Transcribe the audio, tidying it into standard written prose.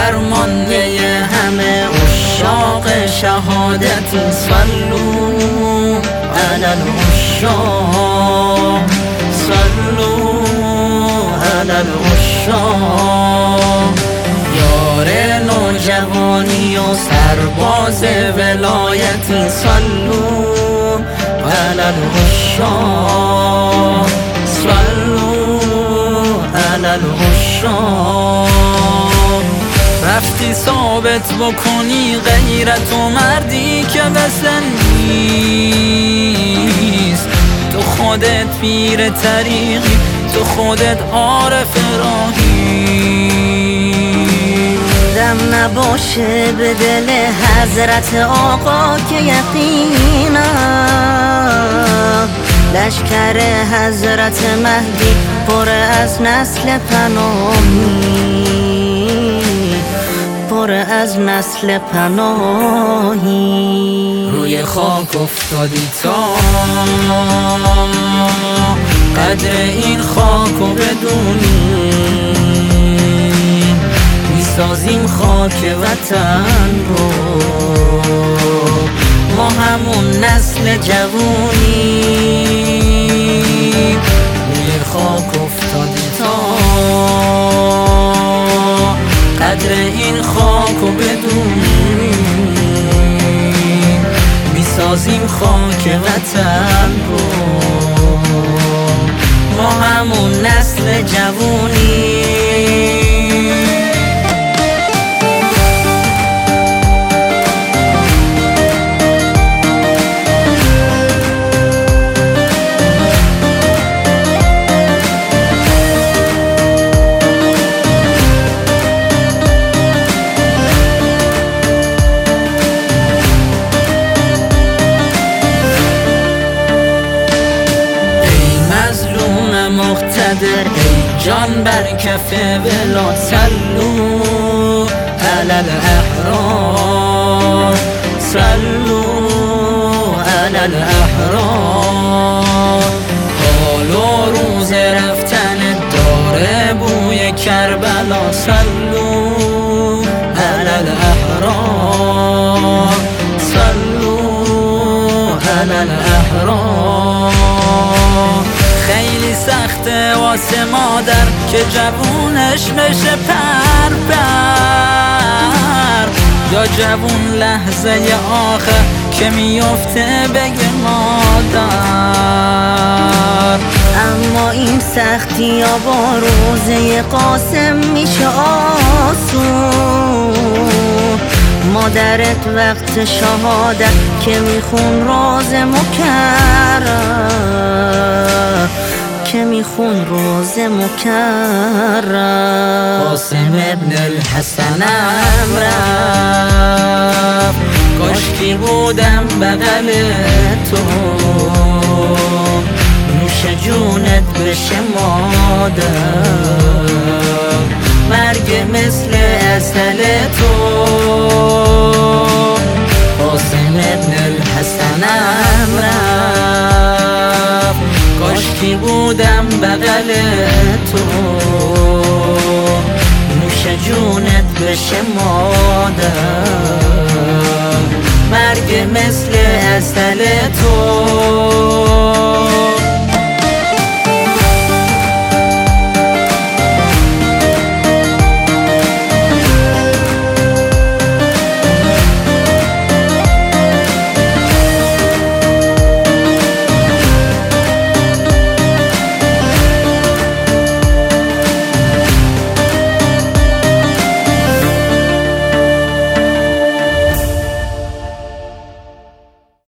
فرمانده همه عشاق شهادتی صلو علی العشاق صلو علی العشاق یار نوجوانی و سرباز ولایتی صلو علی العشاق صلو علی العشاق رفتی ثابت بکنی غیرت و مردی که بسن نیست تو خودت پیر طریقی تو خودت عارف راهی دم نباشه به دل حضرت آقا که یقینا لشکر حضرت مهدی پر از نسل پناهی پر از نسل پناهی روی خاک افتادی تا قدر این خاک و بدونی میسازیم خاک وطن رو ما همون نسل جوونی روی خاک افتادی تا قدر این خاک و بدونی میسازیم خاک وطن رو ما همون نسل جوونی مقتدر ای جان بر کف ولا صلو علی الاحرار صلو علی الاحرار حال و روز رفتن داره بوی کربلا صلو علی الاحرار صلو علی الاحرار خیلی سخته واسه مادر که جوونش بشه پر یا جوون لحظه آخر که میفته بگه مادر اما این سختی یا با روزه قاسم میشه آسون مادرت وقت شهادت که میخون راز مکرر که میخون روز مکرر قاسم ابن الحسن رفت کاشکی بودم بغل تو نوش جونت بشه مادر مرگ مثل اصل تو قاسم ابن الحسن رفت کاشکی بودم بغل تو نوش جونت بشه مادر مرگ مثل اصل تو